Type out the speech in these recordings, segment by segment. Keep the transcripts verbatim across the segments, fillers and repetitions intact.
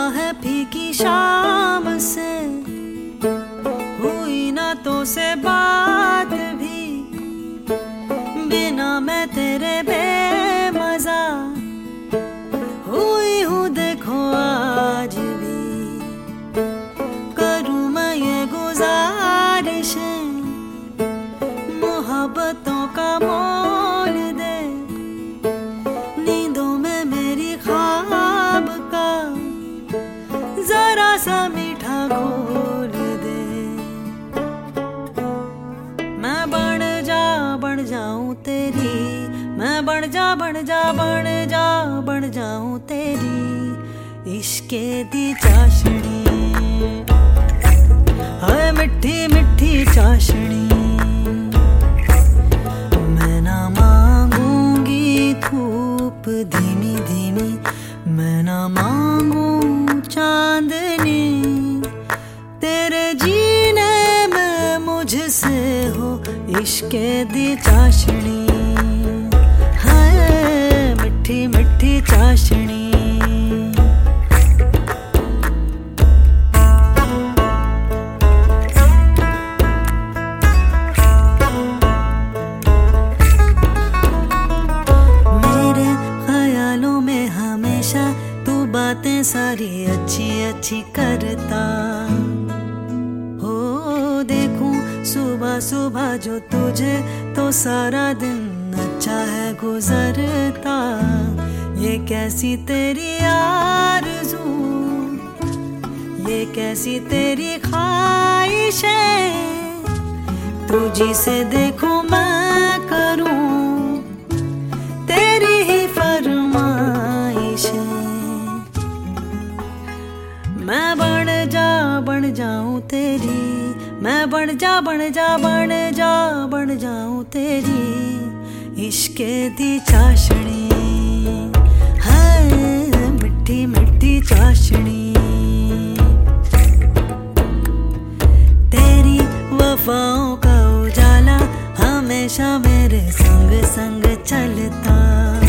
है फीकी शाम से, हुई ना तो से बात भी, बिना मैं तेरे बेमजा हुई हूँ देखो आज भी। करूँ मैं ये गुजारिश, मोहब्बतों का मोल दे, नींदों में मेरी ख्वाब का जरा सा मीठा घोल दे। मैं बन जा बन जाऊं तेरी, मैं बन जा बन जा बन जा बन जाऊं तेरी इश्के दी चाशनी, हाय मिठी मिठी चाशनी। मैं ना मांगूंगी धूप धीमी धीमी, मैं ना मांगू चांदनी, तेरे जीने में मुझसे हो इश्के दी चाशनी, हाय मिठी मिठी चाशनी। मेरे ख्यालों में हमेशा तू बातें सारी अच्छी अच्छी करता हो, देखूं सुबह सुबह जो तुझे तो सारा दिन अच्छा है गुजरता। ये कैसी तेरी आरज़ू, ये कैसी तेरी ख्वाहिश है, तुझी से देखूं मैं करूं तेरी ही फरमाइश है। मैं बन जा बन जाऊं तेरी, मैं बन जा बन जा बन जा बन जाऊं तेरी इश्के दी चाशनी, हाय मिठी मिठी चाशनी। तेरी वफाओं का उजाला हमेशा मेरे संग संग चलता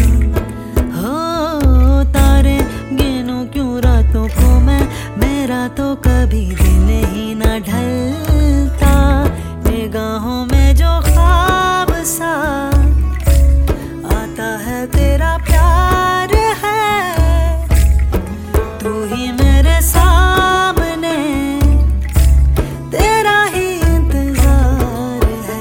हो, तारे गिनूं क्यों रातों को मैं, मेरा तो कभी दिन ही न ढलता। निगाहों में जो ख्वाब सा आता है तेरा प्यार है, तू ही मेरे सामने तेरा ही इंतजार है।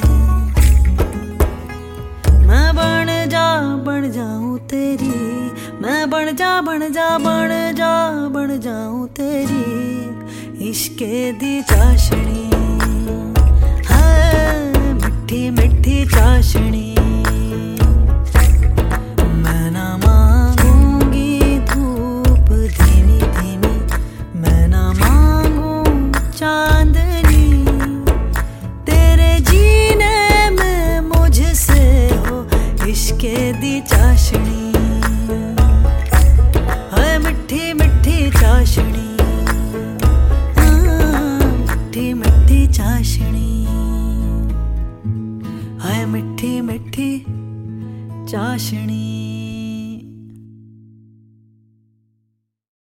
मैं बन जा बन जाऊं तेरी, मैं बन जा बन जा बन जा बन जाऊं तेरी इश्के दी चाशनी, हाय मिठी मिठी चाशनी। मैं ना मांगूंगी धूप धीमी धीमी, मैं ना मांगू चांदनी, तेरे जीने में मुझसे हो इश्के दी चाशनी, हाय मिठी मिठी चाशनी, मिठी मिठी चाशनी, हाय मिठी मिठी चाशनी।